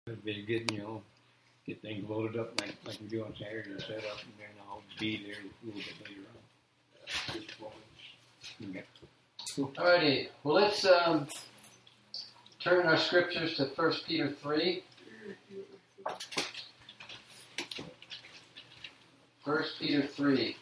It'd be good, get things loaded up like we do on Saturday, set up, and then I'll be there a little bit later on. Okay. Alrighty, well let's turn our scriptures to 1 Peter 3. 1 Peter 3.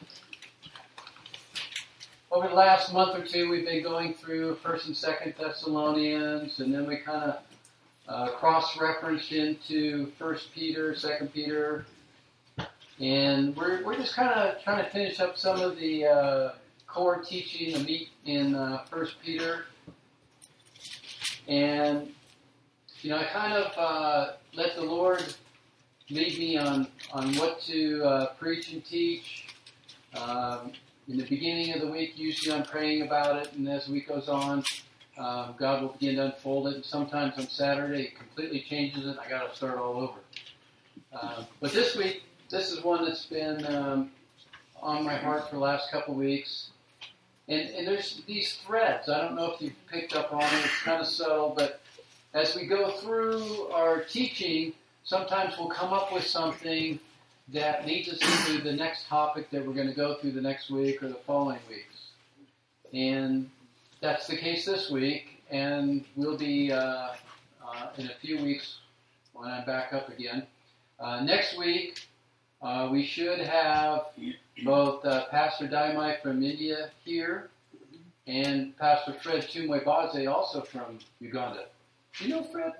Over the last month or two, we've been going through 1st and 2nd Thessalonians, and then we kind of cross-referenced into 1 Peter, 2 Peter, and we're just kind of trying to finish up some of the core teaching, the meat in 1 Peter. And, I kind of let the Lord lead me on what to preach and teach. In the beginning of the week, usually I'm praying about it, and as the week goes on, God will begin to unfold it. And sometimes on Saturday, it completely changes it, and I got to start all over. But this week, this is one that's been on my heart for the last couple of weeks. And there's these threads. I don't know if you've picked up on it. It's kind of subtle, but as we go through our teaching, sometimes we'll come up with something that leads us into the next topic that we're going to go through the next week or the following weeks. And that's the case this week, and we'll be in a few weeks when I'm back up again. Next week, we should have both Pastor Daimai from India here and Pastor Fred Tumwebaze also from Uganda. Do you know Fred?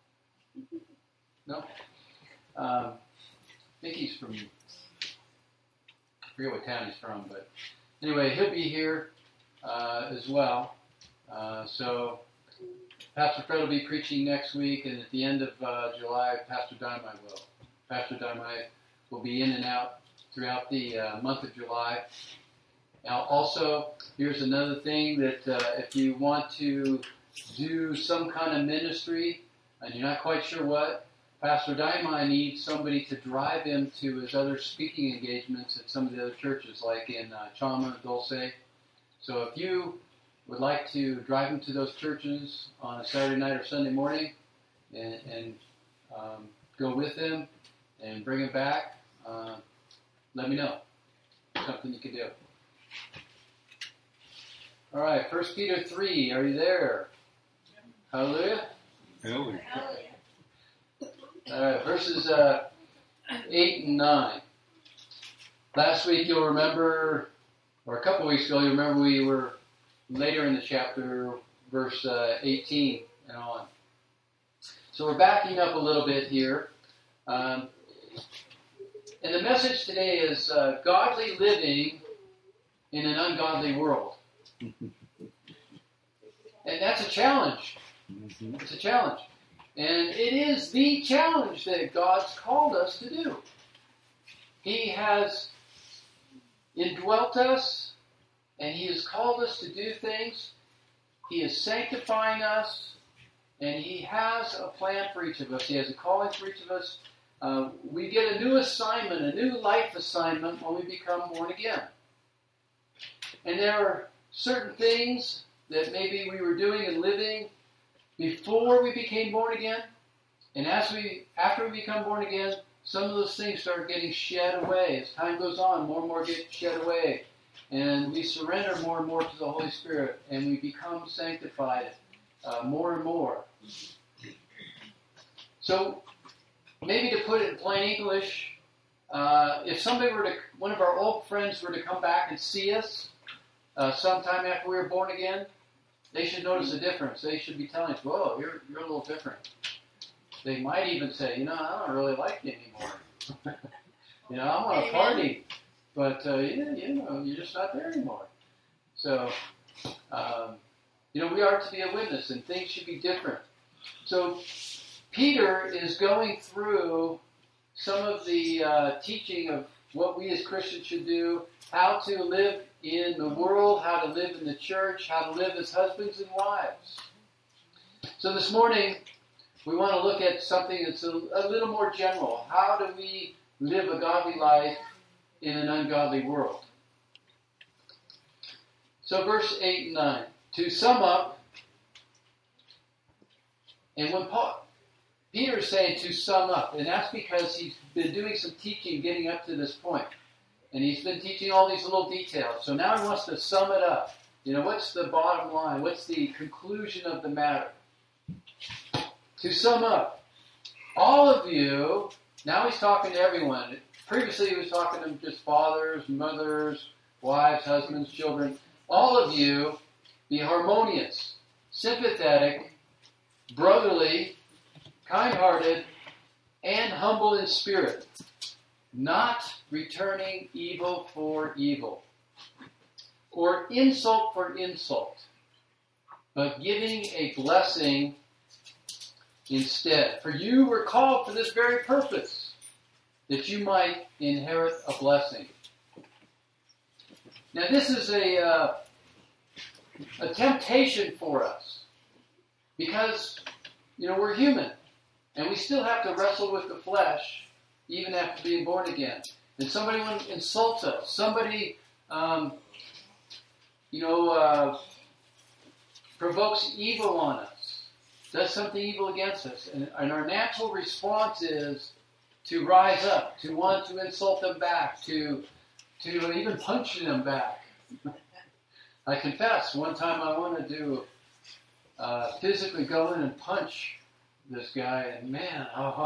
No? I think he's from, I forget what town he's from, but anyway, he'll be here as well. So Pastor Fred will be preaching next week, and at the end of July, Pastor Daimai will. Pastor Daimai will be in and out throughout the month of July. Now, also, here's another thing that if you want to do some kind of ministry and you're not quite sure what, Pastor Daimai needs somebody to drive him to his other speaking engagements at some of the other churches, like in Chama, Dulce. So if you would like to drive him to those churches on a Saturday night or Sunday morning and go with him and bring him back, let me know. Something you can do. All right, 1 Peter 3, are you there? Hallelujah? Hallelujah. All right, verses 8 and 9. Last week you'll remember, or a couple weeks ago you'll remember we were later in the chapter, verse 18 and on. So we're backing up a little bit here. And the message today is godly living in an ungodly world. And that's a challenge. It's a challenge. And it is the challenge that God's called us to do. He has indwelt us, and He has called us to do things. He is sanctifying us, and He has a plan for each of us. He has a calling for each of us. We get a new assignment, a new life assignment when we become born again. And there are certain things that maybe we were doing and living before we became born again. And after we become born again, some of those things start getting shed away. As time goes on, more and more get shed away. And we surrender more and more to the Holy Spirit, and we become sanctified more and more. So, maybe to put it in plain English, if one of our old friends were to come back and see us sometime after we were born again, they should notice a difference. They should be telling us, whoa, you're a little different. They might even say, I don't really like you anymore. I want to party, but, you're just not there anymore. So, we are to be a witness, and things should be different. So, Peter is going through some of the teaching of what we as Christians should do, how to live in the world, how to live in the church, how to live as husbands and wives. So this morning, we want to look at something that's a little more general. How do we live a godly life in an ungodly world? So verse 8 and 9. To sum up, and when Paul, Peter is saying to sum up, and that's because he's been doing some teaching getting up to this point. And he's been teaching all these little details. So now he wants to sum it up. What's the bottom line? What's the conclusion of the matter? To sum up, all of you, now he's talking to everyone. Previously he was talking to just fathers, mothers, wives, husbands, children. All of you be harmonious, sympathetic, brotherly, kind-hearted, and humble in spirit, not returning evil for evil, or insult for insult, but giving a blessing instead. For you were called for this very purpose, that you might inherit a blessing. Now this is a temptation for us, because, we're human, and we still have to wrestle with the flesh, even after being born again. And somebody insults us, somebody, provokes evil on us, does something evil against us. And our natural response is to rise up, to want to insult them back, to even punch them back. I confess, one time I wanted to physically go in and punch this guy, and man,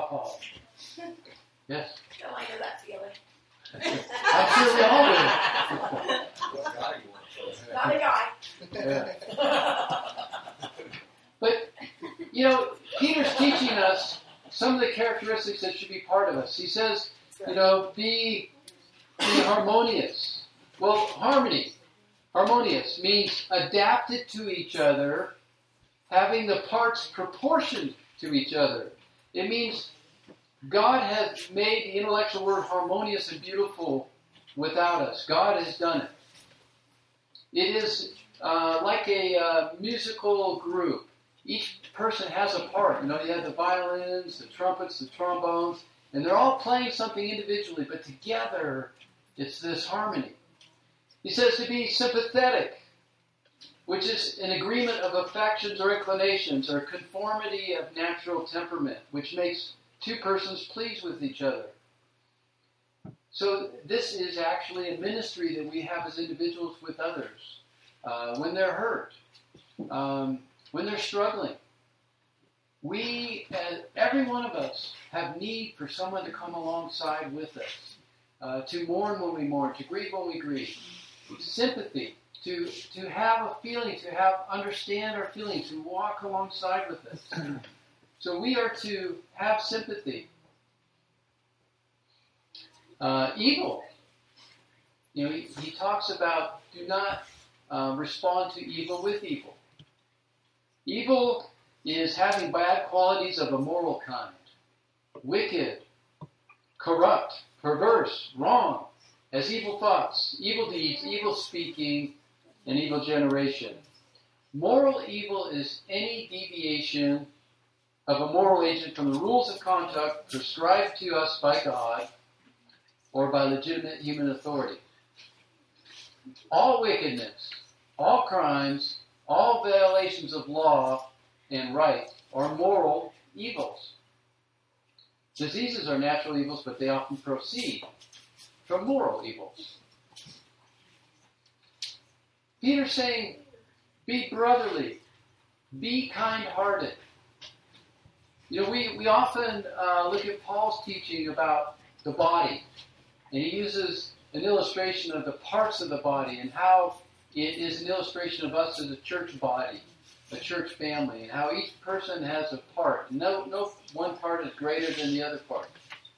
yes. Oh, I know that feeling. I'm sure we all do. What guy you want to Not a guy. Yeah. But, Peter's teaching us some of the characteristics that should be part of us. He says, be harmonious. Well, harmonious means adapted to each other, having the parts proportioned to each other. It means God has made the intellectual word harmonious and beautiful without us. God has done it. It is like a musical group. Each person has a part. You have the violins, the trumpets, the trombones, and they're all playing something individually, but together it's this harmony. He says to be sympathetic, which is an agreement of affections or inclinations, or conformity of natural temperament, which makes two persons pleased with each other. So this is actually a ministry that we have as individuals with others. When they're hurt, when they're struggling, we, every one of us, have need for someone to come alongside with us, to mourn when we mourn, to grieve when we grieve, sympathy, to have a feeling, to understand our feelings, to walk alongside with us. So we are to have sympathy. Evil. He talks about do not respond to evil with evil. Evil is having bad qualities of a moral kind. Wicked, corrupt, perverse, wrong, has evil thoughts, evil deeds, evil speaking, and evil generation. Moral evil is any deviation of a moral agent from the rules of conduct prescribed to us by God or by legitimate human authority. All wickedness, all crimes, all violations of law and right are moral evils. Diseases are natural evils, but they often proceed from moral evils. Peter's saying, be brotherly, be kind-hearted. We often look at Paul's teaching about the body, and he uses an illustration of the parts of the body and how it is an illustration of us as a church body, a church family, and how each person has a part. No one part is greater than the other part.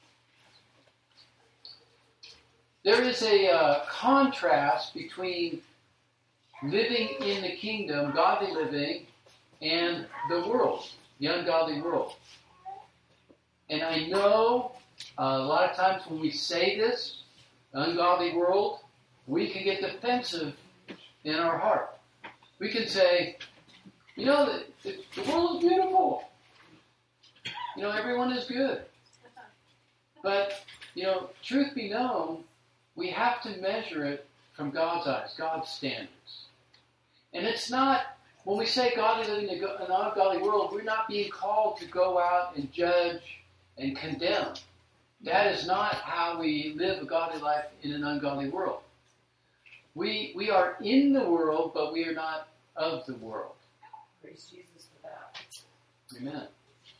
There is a contrast between living in the kingdom, godly living, and the world, the ungodly world. And I know a lot of times when we say this, ungodly world, we can get defensive in our heart. We can say, the world is beautiful. Everyone is good. But, truth be known, we have to measure it from God's eyes, God's standards. And it's not when we say godly living in an ungodly world, we're not being called to go out and judge and condemn. That is not how we live a godly life in an ungodly world. We are in the world, but we are not of the world. Praise Jesus for that. Amen.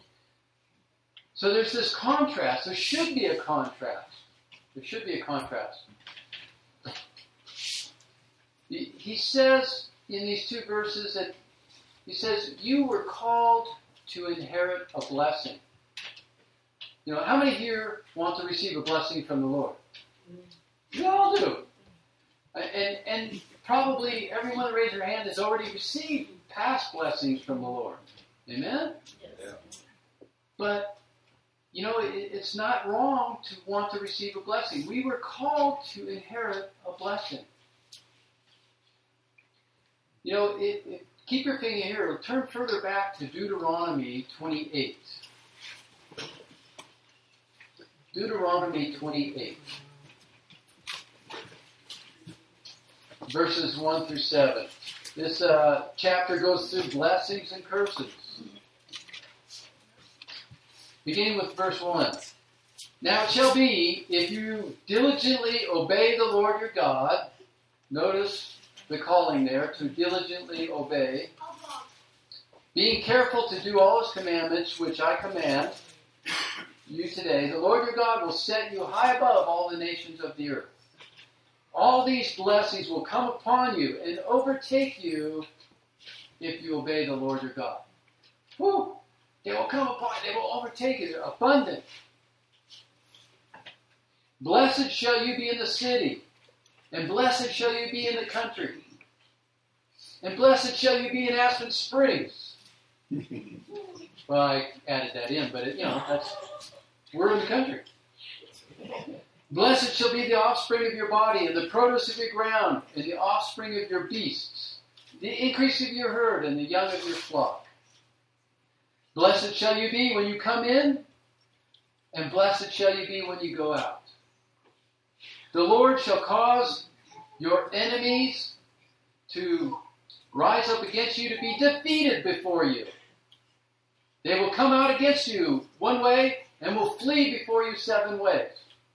So there's this contrast. There should be a contrast. There should be a contrast. He says in these two verses that he says, you were called to inherit a blessing. You know, how many here want to receive a blessing from the Lord? We all do. And probably everyone that raised their hand has already received past blessings from the Lord. Amen? Yes. Yeah. But, you know, it's not wrong to want to receive a blessing. We were called to inherit a blessing. You know, keep your finger here. Turn further back to Deuteronomy 28. Deuteronomy 28. Verses 1 through 7. This chapter goes through blessings and curses. Beginning with verse 1. Now it shall be, if you diligently obey the Lord your God, notice the calling there, to diligently obey, being careful to do all his commandments, which I command you today, the Lord your God will set you high above all the nations of the earth. All these blessings will come upon you and overtake you if you obey the Lord your God. Woo! They will come upon you. They will overtake you. They're abundant. Blessed shall you be in the city, and blessed shall you be in the country, and blessed shall you be in Aspen Springs. Well, I added that in, but we're in the country. Blessed shall be the offspring of your body, and the produce of your ground, and the offspring of your beasts, the increase of your herd, and the young of your flock. Blessed shall you be when you come in, and blessed shall you be when you go out. The Lord shall cause your enemies to rise up against you, to be defeated before you. They will come out against you one way, and will flee before you 7 ways.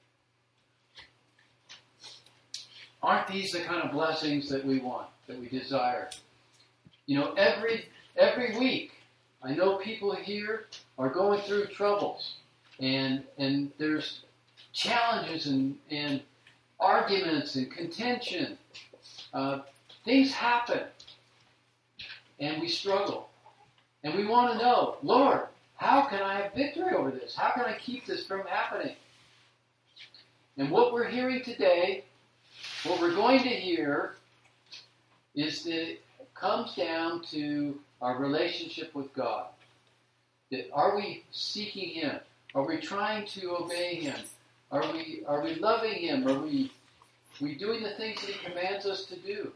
Aren't these the kind of blessings that we want, that we desire? You know, every week, I know people here are going through troubles, and there's challenges and arguments and contention. Things happen, and we struggle. And we want to know, Lord, how can I have victory over this? How can I keep this from happening? And what we're hearing today, what we're going to hear, is that it comes down to our relationship with God. That are we seeking Him? Are we trying to obey Him? Are we loving Him? Are we doing the things that He commands us to do?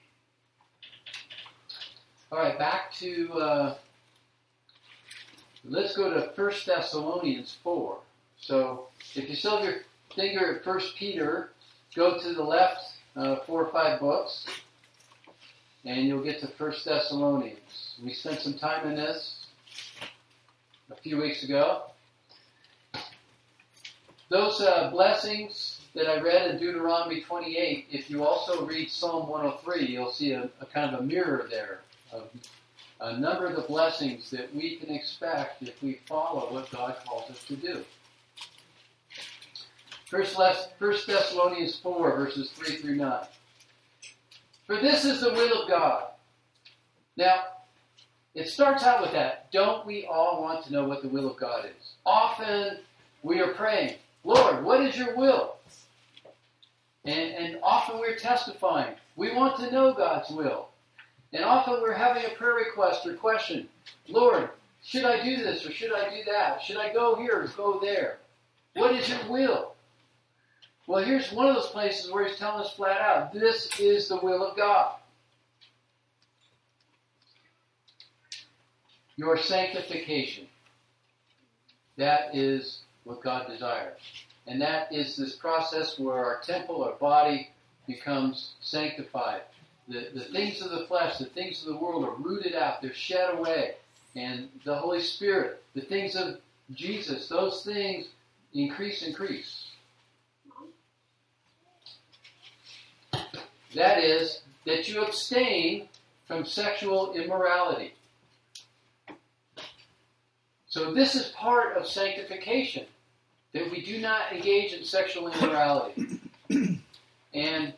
All right, back to, let's go to 1 Thessalonians 4. So if you still have your finger at 1 Peter, go to the left 4 or 5 books, and you'll get to 1 Thessalonians. We spent some time in this a few weeks ago. Those blessings that I read in Deuteronomy 28, if you also read Psalm 103, you'll see a kind of a mirror there of a number of the blessings that we can expect if we follow what God calls us to do. 1 Thessalonians 4, verses 3 through 9. For this is the will of God. Now, it starts out with that. Don't we all want to know what the will of God is? Often we are praying, Lord, what is your will? And often we're testifying. We want to know God's will. And often we're having a prayer request or question. Lord, should I do this or should I do that? Should I go here or go there? What is your will? Well, here's one of those places where He's telling us flat out, this is the will of God. Your sanctification. That is what God desires. And that is this process where our temple, our body, becomes sanctified. The things of the flesh, the things of the world are rooted out. They're shed away. And the Holy Spirit, the things of Jesus, those things increase. That is, that you abstain from sexual immorality. So this is part of sanctification, that we do not engage in sexual immorality. And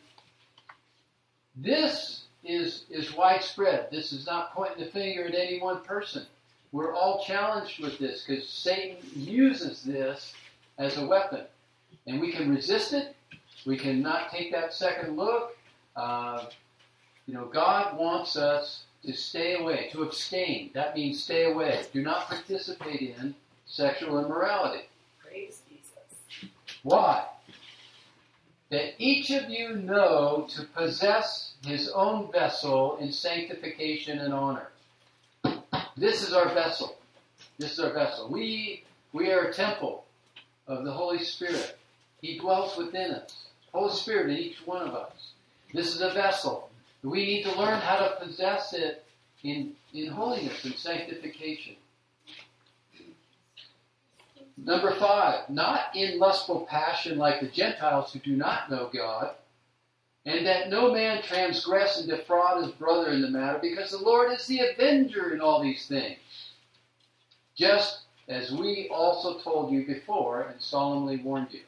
this is widespread. This is not pointing the finger at any one person. We're all challenged with this because Satan uses this as a weapon. And we can resist it. We can not take that second look. God wants us to stay away, to abstain. That means stay away. Do not participate in sexual immorality. Praise Jesus. Why? That each of you know to possess his own vessel in sanctification and honor. This is our vessel. This is our vessel. We are a temple of the Holy Spirit. He dwells within us. Holy Spirit in each one of us. This is a vessel. We need to learn how to possess it in holiness and sanctification. Number 5, not in lustful passion like the Gentiles who do not know God, and that no man transgress and defraud his brother in the matter, because the Lord is the avenger in all these things. Just as we also told you before and solemnly warned you.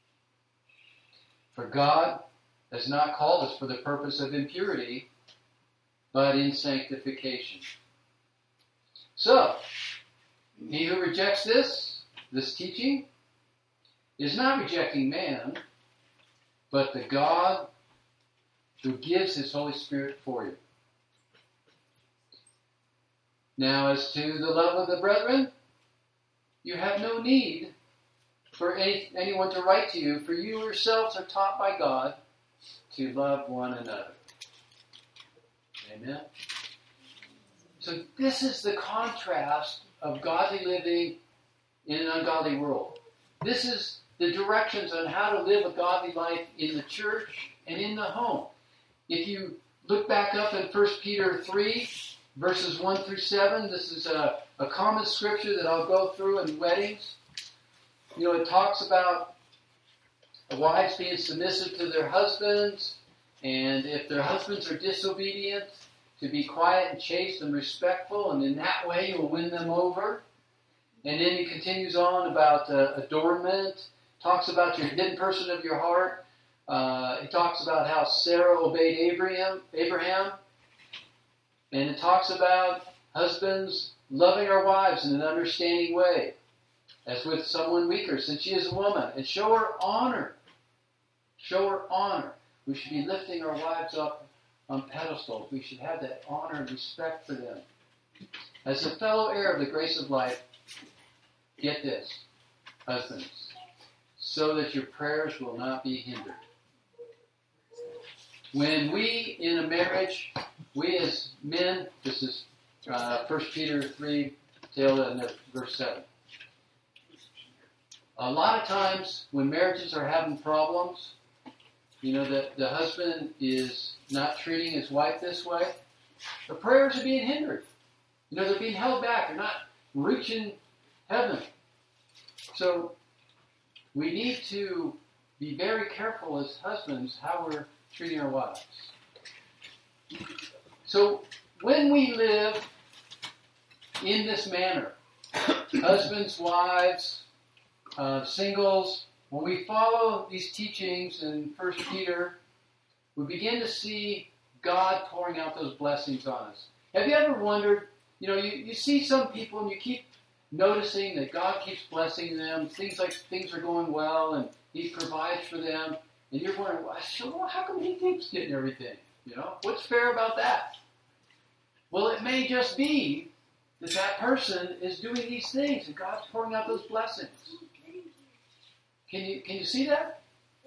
For God has not called us for the purpose of impurity, but in sanctification. So, he who rejects this teaching, is not rejecting man, but the God who gives his Holy Spirit for you. Now, as to the love of the brethren, you have no need for anyone to write to you, for you yourselves are taught by God to love one another. Amen? So this is the contrast of godly living in an ungodly world. This is the directions on how to live a godly life in the church and in the home. If you look back up in 1 Peter 3, verses 1 through 7, this is a common scripture that I'll go through in weddings. It talks about wives being submissive to their husbands, and if their husbands are disobedient, to be quiet and chaste and respectful, and in that way you'll win them over. And then he continues on about adornment, talks about your hidden person of your heart. He talks about how Sarah obeyed Abraham. And it talks about husbands loving our wives in an understanding way, as with someone weaker, since she is a woman, and show her honor. Show her honor. We should be lifting our wives up on pedestals. We should have that honor and respect for them. As a fellow heir of the grace of life, get this, husbands, so that your prayers will not be hindered. When we, in a marriage, we as men, this is 1 Peter 3, tail end of verse 7. A lot of times when marriages are having problems, that the husband is not treating his wife this way, the prayers are being hindered. They're being held back. They're not reaching heaven. So we need to be very careful as husbands how we're treating our wives. So when we live in this manner, husbands, wives, singles, when we follow these teachings in 1 Peter, we begin to see God pouring out those blessings on us. Have you ever wondered, you see some people and you keep noticing that God keeps blessing them, things are going well and He provides for them, and you're wondering, how come He keeps getting everything? What's fair about that? Well, it may just be that person is doing these things and God's pouring out those blessings. Can you see that?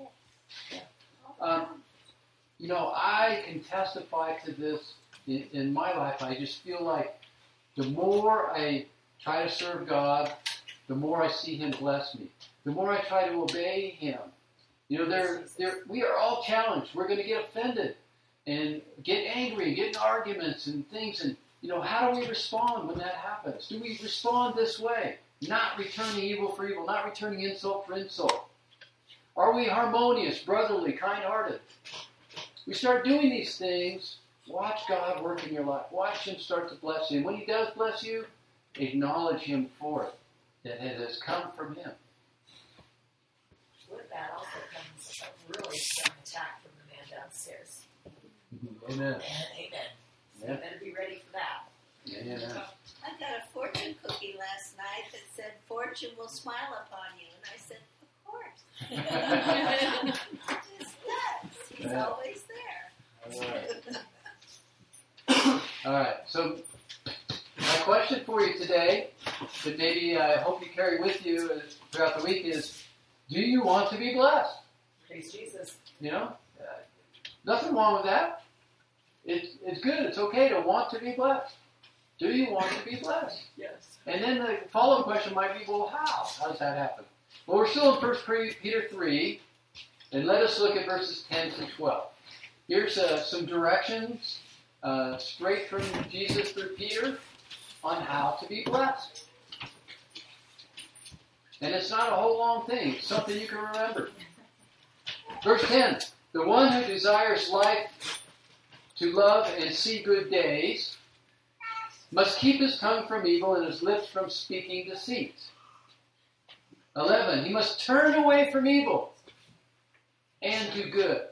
I can testify to this in my life. I just feel like the more I try to serve God, the more I see Him bless me. The more I try to obey Him. We are all challenged. We're going to get offended. and get angry and get in arguments and things. And, how do we respond when that happens? Do we respond this way? Not returning evil for evil, not returning insult for insult. Are we harmonious, brotherly, kind-hearted? We start doing these things, watch God work in your life. Watch Him start to bless you. And when He does bless you, acknowledge Him for it, that it has come from Him. With that also comes a really strong attack from the man downstairs. Amen. And amen. So Yeah. you better be ready for that. Amen. I got a fortune cookie last night that said, "Fortune will smile upon you." And I said, "Of course." He just does. He's Yeah. always there. All right. So my question for you today, that maybe I hope you carry with you throughout the week, is: do you want to be blessed? Praise Jesus. Nothing wrong with that. It's good. It's okay to want to be blessed. Do you want to be blessed? Yes. And then the following question might be, well, how? How does that happen? Well, we're still in 1 Peter 3, and let us look at verses 10 through 12. Here's some directions straight from Jesus through Peter on how to be blessed. And it's not a whole long thing. It's something you can remember. Verse 10, the one who desires life to love and see good days must keep his tongue from evil and his lips from speaking deceit. 11, he must turn away from evil and do good.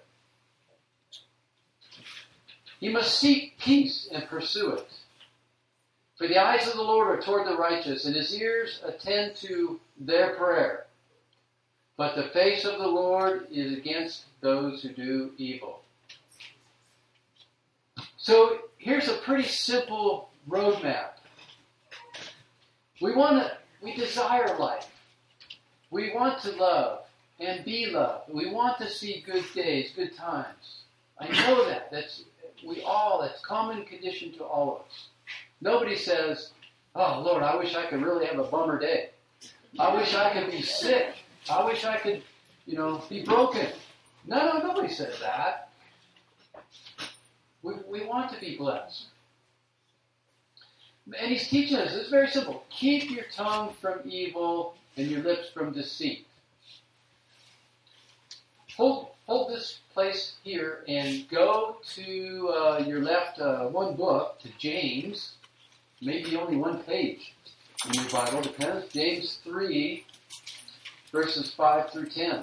He must seek peace and pursue it. For the eyes of the Lord are toward the righteous, and his ears attend to their prayer. But the face of the Lord is against those who do evil. So here's a pretty simple roadmap. We desire life. We want to love and be loved. We want to see good days, good times. I know that. That's common condition to all of us. Nobody says, "Oh, Lord, I wish I could really have a bummer day. I wish I could be sick. I wish I could, be broken." No, nobody says that. We want to be blessed. And he's teaching us, it's very simple. Keep your tongue from evil and your lips from deceit. Hold this place here and go to your left one book, to James. Maybe only one page in your Bible, depends. James 3, verses 5 through 10.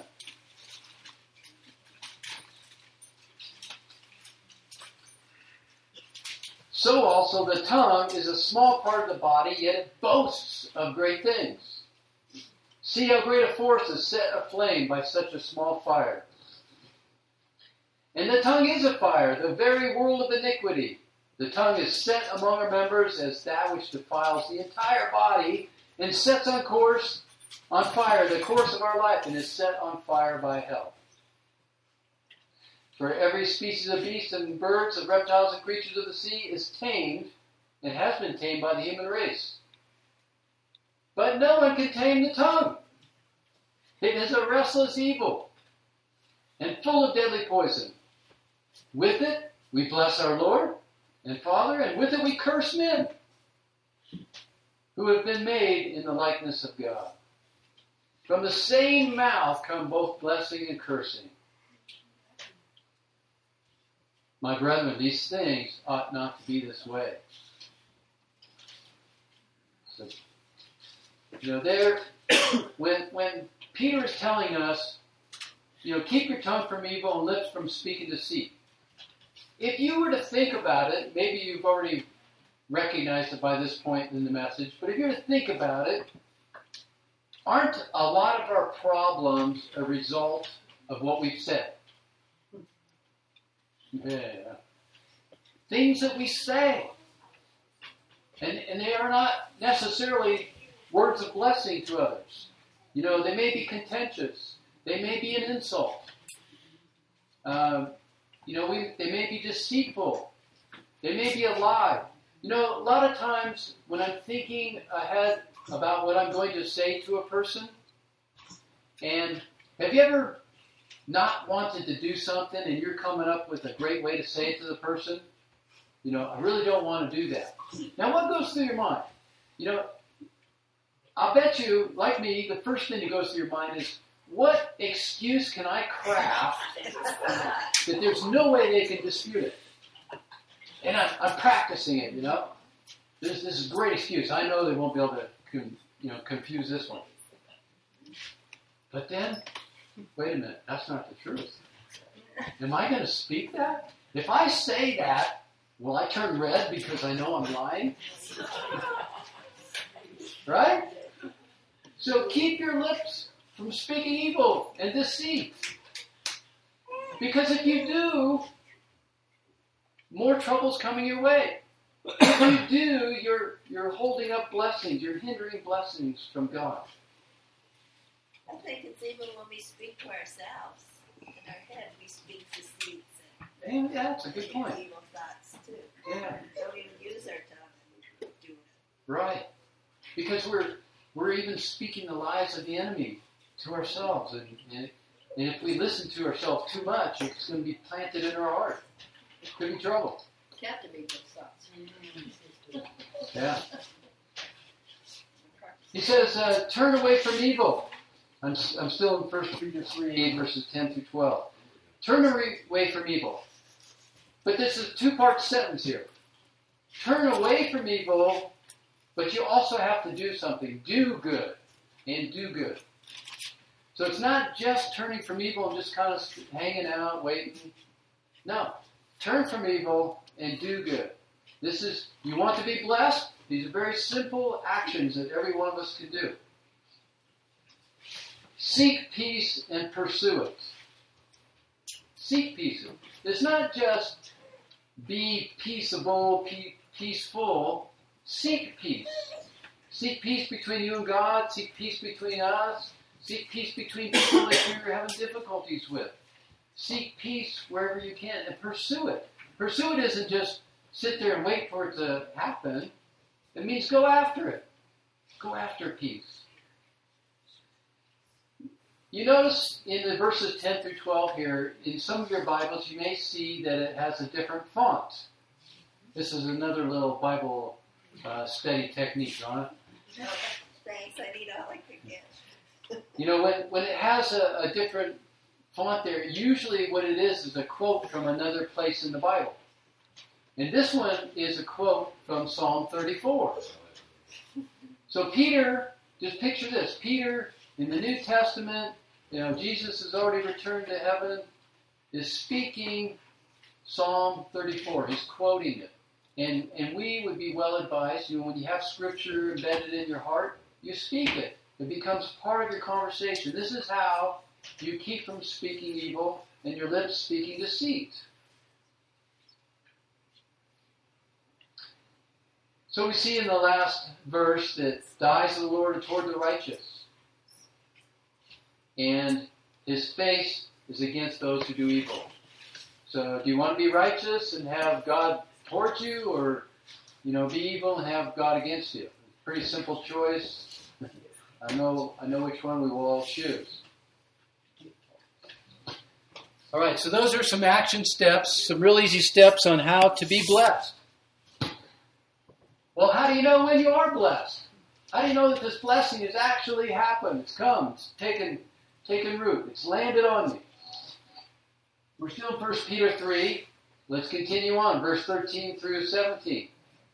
So also the tongue is a small part of the body, yet it boasts of great things. See how great a force is set aflame by such a small fire. And the tongue is a fire, the very world of iniquity. The tongue is set among our members as that which defiles the entire body and sets on fire the course of our life, and is set on fire by hell. For every species of beasts and birds, of reptiles and creatures of the sea is tamed, and has been tamed by the human race. But no one can tame the tongue. It is a restless evil, and full of deadly poison. With it we bless our Lord and Father, and with it we curse men, who have been made in the likeness of God. From the same mouth come both blessing and cursing. My brethren, these things ought not to be this way. So, when Peter is telling us, keep your tongue from evil and lips from speaking deceit. If you were to think about it, maybe you've already recognized it by this point in the message, but if you were to think about it, aren't a lot of our problems a result of what we've said? Yeah. Things that we say. And they are not necessarily words of blessing to others. They may be contentious. They may be an insult. They may be deceitful. They may be a lie. A lot of times when I'm thinking ahead about what I'm going to say to a person, and have you ever not wanting to do something and you're coming up with a great way to say it to the person, I really don't want to do that. Now, what goes through your mind? I'll bet you, like me, the first thing that goes through your mind is, what excuse can I craft that there's no way they can dispute it? And I'm practicing it, This is a great excuse. I know they won't be able to, confuse this one. But then, wait a minute, that's not the truth. Am I going to speak that? If I say that, will I turn red because I know I'm lying? Right? So keep your lips from speaking evil and deceit. Because if you do, more trouble's coming your way. If you do, you're holding up blessings. You're hindering blessings from God. I think it's even when we speak to ourselves. In our head, we speak deceits And that's a good point. evil thoughts, too. Yeah. Don't even use our tongue and do it. Right. Because we're even speaking the lies of the enemy to ourselves. And if we listen to ourselves too much, it's going to be planted in our heart. It could be trouble. Captivate those thoughts. Yeah. He says, turn away from evil. I'm still in 1 Peter 3, verses 10 through 12. Turn away from evil. But this is a two-part sentence here. Turn away from evil, but you also have to do something. Do good. And do good. So it's not just turning from evil and just kind of hanging out, waiting. No. Turn from evil and do good. You want to be blessed? These are very simple actions that every one of us can do. Seek peace and pursue it. Seek peace. It's not just be peaceable, peaceful. Seek peace. Seek peace between you and God. Seek peace between us. Seek peace between people that you're having difficulties with. Seek peace wherever you can and pursue it. Pursue it isn't just sit there and wait for it to happen. It means go after it. Go after peace. You notice in the verses 10 through 12 here, in some of your Bibles, you may see that it has a different font. This is another little Bible study technique, Donna. Thanks, I need all I can get. When it has a different font there, usually what it is a quote from another place in the Bible. And this one is a quote from Psalm 34. So Peter, just picture this. Peter, in the New Testament, Jesus has already returned to heaven, is speaking Psalm 34. He's quoting it. And we would be well advised, when you have Scripture embedded in your heart, you speak it. It becomes part of your conversation. This is how you keep from speaking evil and your lips speaking deceit. So we see in the last verse that the eyes of the Lord are toward the righteous, and his face is against those who do evil. So do you want to be righteous and have God towards you, or be evil and have God against you? Pretty simple choice. I know which one we will all choose. All right, so those are some action steps, some real easy steps on how to be blessed. Well, how do you know when you are blessed? How do you know that this blessing has actually happened? It's come. It's taken root. It's landed on you. We're still in 1 Peter 3. Let's continue on. Verse 13 through 17.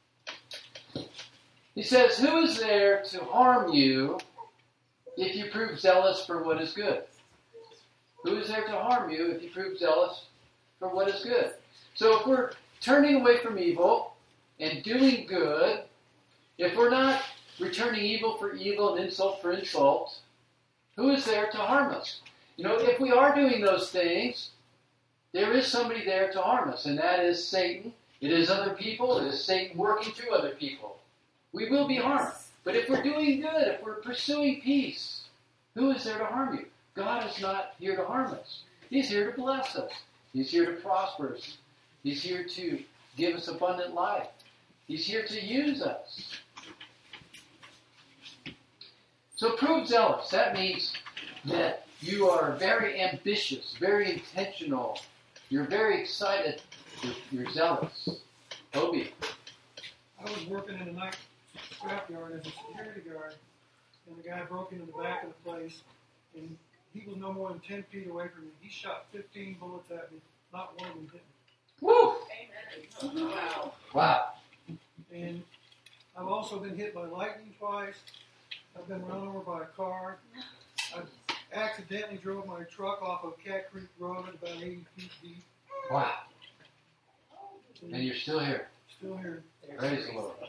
He says, who is there to harm you if you prove zealous for what is good? Who is there to harm you if you prove zealous for what is good? So if we're turning away from evil and doing good, if we're not returning evil for evil and insult for insult, who is there to harm us? If we are doing those things, there is somebody there to harm us, and that is Satan. It is other people. It is Satan working through other people. We will be harmed. But if we're doing good, if we're pursuing peace, who is there to harm you? God is not here to harm us. He's here to bless us. He's here to prosper us. He's here to give us abundant life. He's here to use us. So prove zealous. That means that you are very ambitious, very intentional. You're very excited. You're zealous. Obi. I was working in a night scrapyard as a security guard, and the guy broke into the back of the place, and he was no more than 10 feet away from me. He shot 15 bullets at me. Not one of them hit me. Woo! Wow. Wow. And I've also been hit by lightning twice. I've been run over by a car. I accidentally drove my truck off of Cat Creek Road at about 80 feet deep. Wow. And you're still here. Still here. Praise the Lord.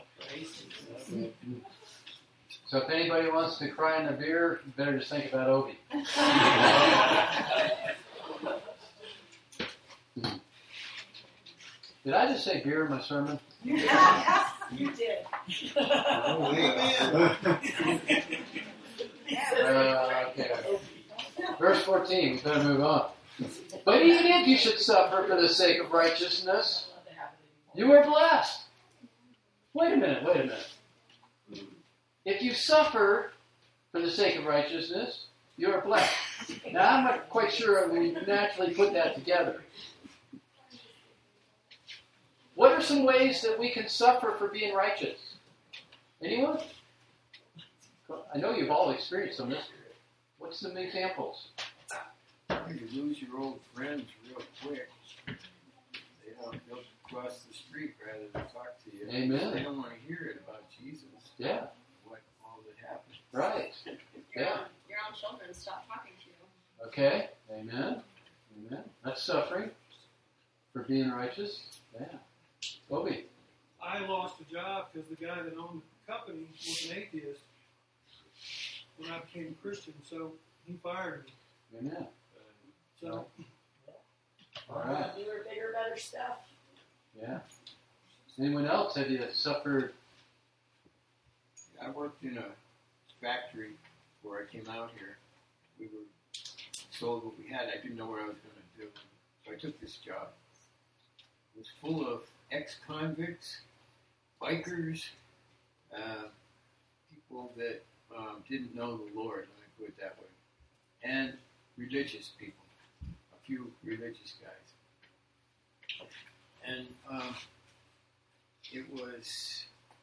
So if anybody wants to cry in a beer, you better just think about Obi. Did I just say beer in my sermon? You did. Okay. Verse 14, we better move on. But even if you should suffer for the sake of righteousness, you are blessed. Wait a minute. If you suffer for the sake of righteousness, you are blessed. Now, I'm not quite sure we naturally put that together. What are some ways that we can suffer for being righteous? Anyone? I know you've all experienced some of this. What's some examples? You lose your old friends real quick. They'll cross the street rather than talk to you. Amen. They don't want to hear it about Jesus. Yeah. What all that happened. Right. Yeah. Your own children stop talking to you. Okay. Amen. That's suffering for being righteous. Yeah. Bobby. I lost a job because the guy that owned the company was an atheist when I became a Christian, so he fired me. Amen. So All right. Newer, bigger, better stuff. Yeah. Anyone else? Have you suffered? I worked in a factory before I came out here. We were sold what we had. I didn't know what I was going to do. So I took this job. It was full of ex-convicts, bikers, people that didn't know the Lord, let me put it that way, and religious people, a few religious guys. And it was,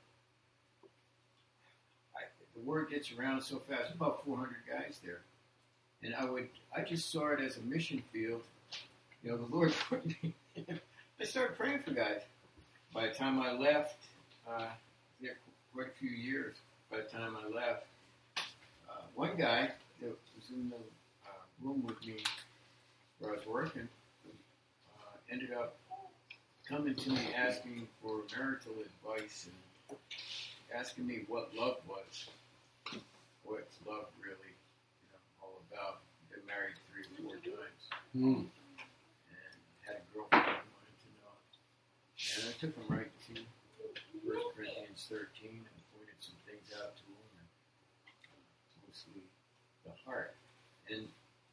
the word gets around so fast, about 400 guys there. And I just saw it as a mission field. You know, the Lord put me, I started praying for guys. By the time I left, there quite a few years, by the time I left, one guy that was in the room with me where I was working ended up coming to me asking for marital advice and asking me what love was. What's love really all about? Been married 3 or 4 times. And had a girlfriend who wanted to know. And I took him right to 1 Corinthians 13 and pointed some things out to him, and mostly the heart. And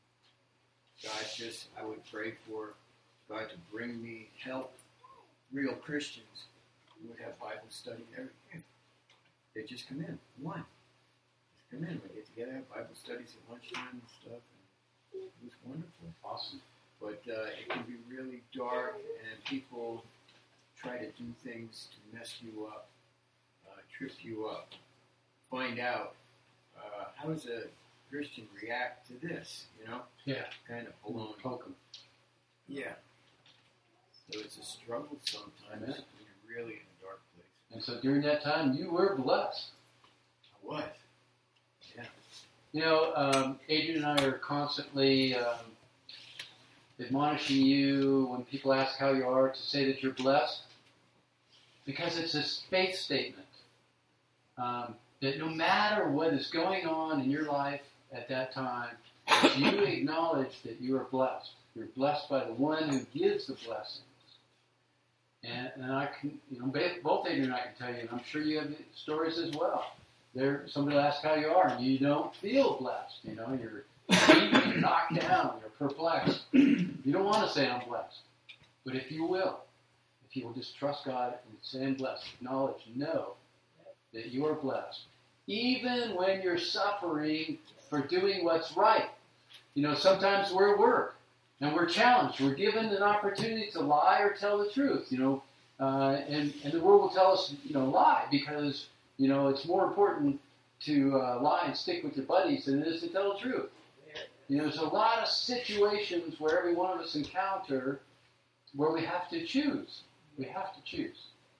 I would pray for God to bring me help. Real Christians who would have Bible study every day. They just come in, one. Just come in. We get together, have Bible studies at lunchtime and stuff. And it was wonderful. Awesome. But it can be really dark, and people try to do things to mess you up, trip you up. Find out how does a Christian react to this, Yeah. Kind of baloney. Poke 'em. Yeah. So it's a struggle sometimes Amen. when you're really in a dark place. And so during that time, you were blessed. I was. Yeah. You know, Adrian and I are constantly admonishing you when people ask how you are to say that you're blessed, because it's a faith statement that no matter what is going on in your life at that time, you acknowledge that you are blessed. You're blessed by the one who gives the blessings. And I can, both Adrian and I can tell you, and I'm sure you have stories as well. Somebody will ask how you are, and you don't feel blessed. You're beaten, you're knocked down, you're perplexed. You don't want to say I'm blessed. But if you will just trust God and say I'm blessed, acknowledge, know that you are blessed. Even when you're suffering for doing what's right. sometimes we're at work and we're challenged. We're given an opportunity to lie or tell the truth, and the world will tell us, lie because, it's more important to lie and stick with your buddies than it is to tell the truth. There's a lot of situations where every one of us encounter where we have to choose. We have to choose.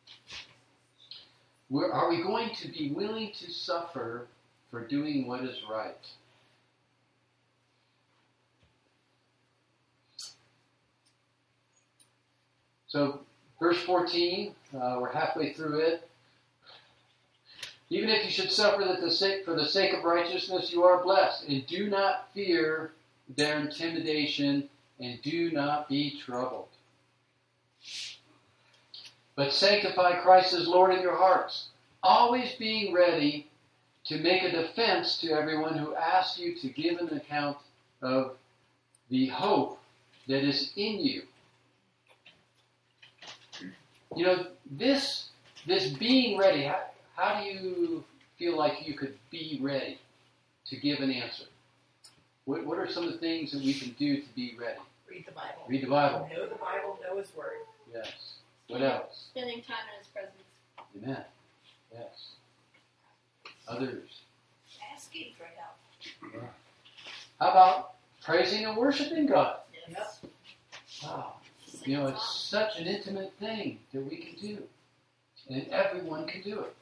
Are we going to be willing to suffer for doing what is right? So, verse 14, we're halfway through it. Even if you should suffer for the sake of righteousness, you are blessed. And do not fear their intimidation, and do not be troubled. But sanctify Christ as Lord in your hearts, always being ready to make a defense to everyone who asks you to give an account of the hope that is in you. This being ready, how do you feel like you could be ready to give an answer? What are some of the things that we can do to be ready? Read the Bible. Read the Bible. Know the Bible, know His Word. Yes. What else? Spending time in His presence. Amen. Yes. Others. Asking for help. How about praising and worshiping God? Yes. Wow. It's such an intimate thing that we can do. And everyone can do it.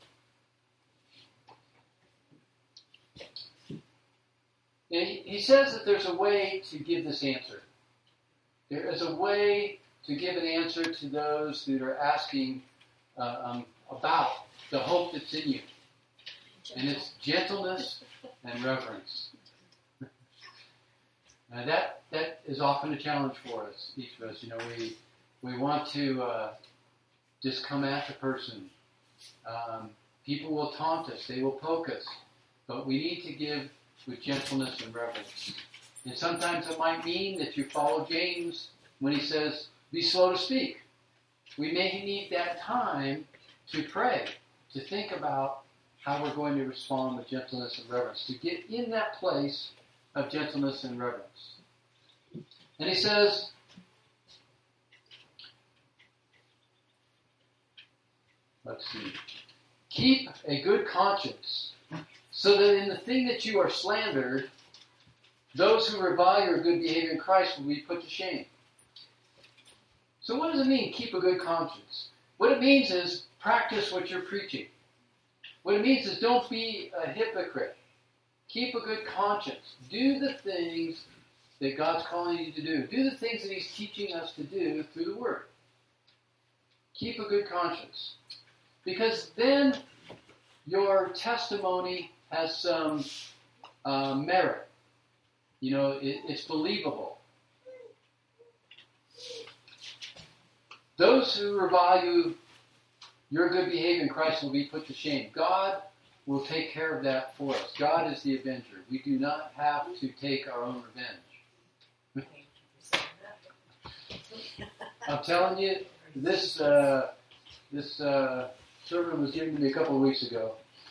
And he says that there's a way to give this answer. There is a way to give an answer to those that are asking about the hope that's in you. And it's gentleness and reverence. Now that is often a challenge for us, each of us. We want to just come at the person. People will taunt us. They will poke us. But we need to give with gentleness and reverence. And sometimes it might mean that you follow James when he says, be slow to speak. We may need that time to pray, to think about how we're going to respond with gentleness and reverence, to get in that place of gentleness and reverence. And he says, let's see, keep a good conscience, so that in the thing that you are slandered, those who revile your good behavior in Christ will be put to shame. So what does it mean, keep a good conscience? What it means is practice what you're preaching. What it means is don't be a hypocrite. Keep a good conscience. Do the things that God's calling you to do. Do the things that He's teaching us to do through the Word. Keep a good conscience. Because then your testimony has some merit. It's believable. Those who revile your good behavior in Christ will be put to shame. God will take care of that for us. God is the avenger. We do not have to take our own revenge. I'm telling you, this sermon was given to me a couple of weeks ago.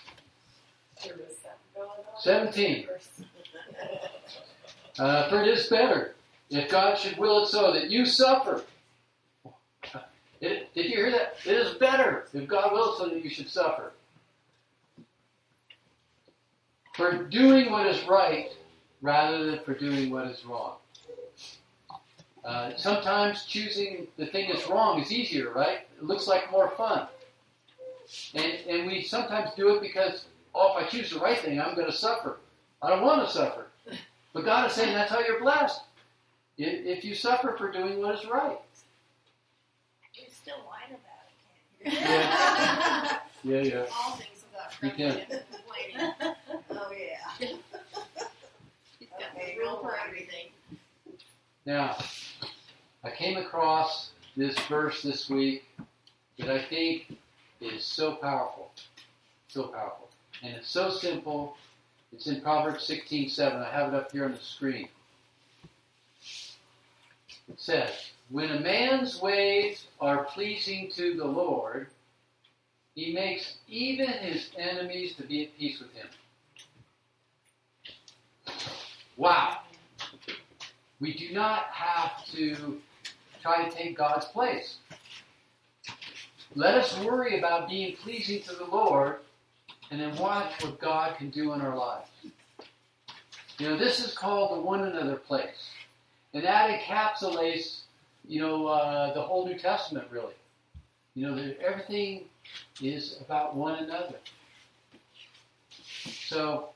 17. For it is better, if God should will it so, that you suffer. Did you hear that? It is better, if God will it so, that you should suffer. For doing what is right, rather than for doing what is wrong. Sometimes choosing the thing that's wrong is easier, right? It looks like more fun. And we sometimes do it because, if I choose the right thing, I'm going to suffer. I don't want to suffer. But God is saying that's how you're blessed. If you suffer for doing what is right. You still whine about it, can't you? Yeah. All things without You grumbling can. and complaining. Oh, yeah. He's got the rule for everything. Now, I came across this verse this week that I think is so powerful. So powerful. And it's so simple. It's in Proverbs 16:7. I have it up here on the screen. It says, when a man's ways are pleasing to the Lord, He makes even his enemies to be at peace with him. Wow. We do not have to try to take God's place. Let us worry about being pleasing to the Lord and then watch what God can do in our lives. This is called the one another place. And that encapsulates, the whole New Testament, really. Everything is about one another. So,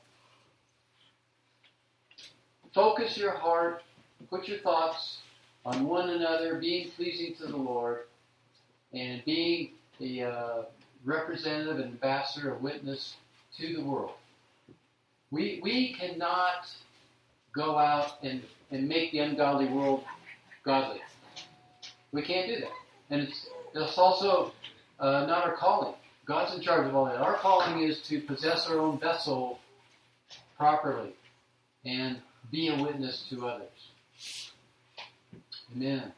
focus your heart, put your thoughts on one another, being pleasing to the Lord, and being the representative and ambassador, a witness to the world. We cannot go out and make the ungodly world godly. We can't do that. And it's also not our calling. God's in charge of all that. Our calling is to possess our own vessel properly and be a witness to others. Amen.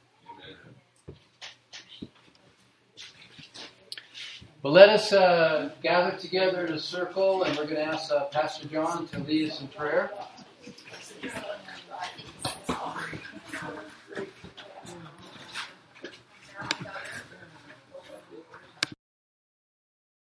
Well, let us gather together in a circle, and we're going to ask Pastor John to lead us in prayer.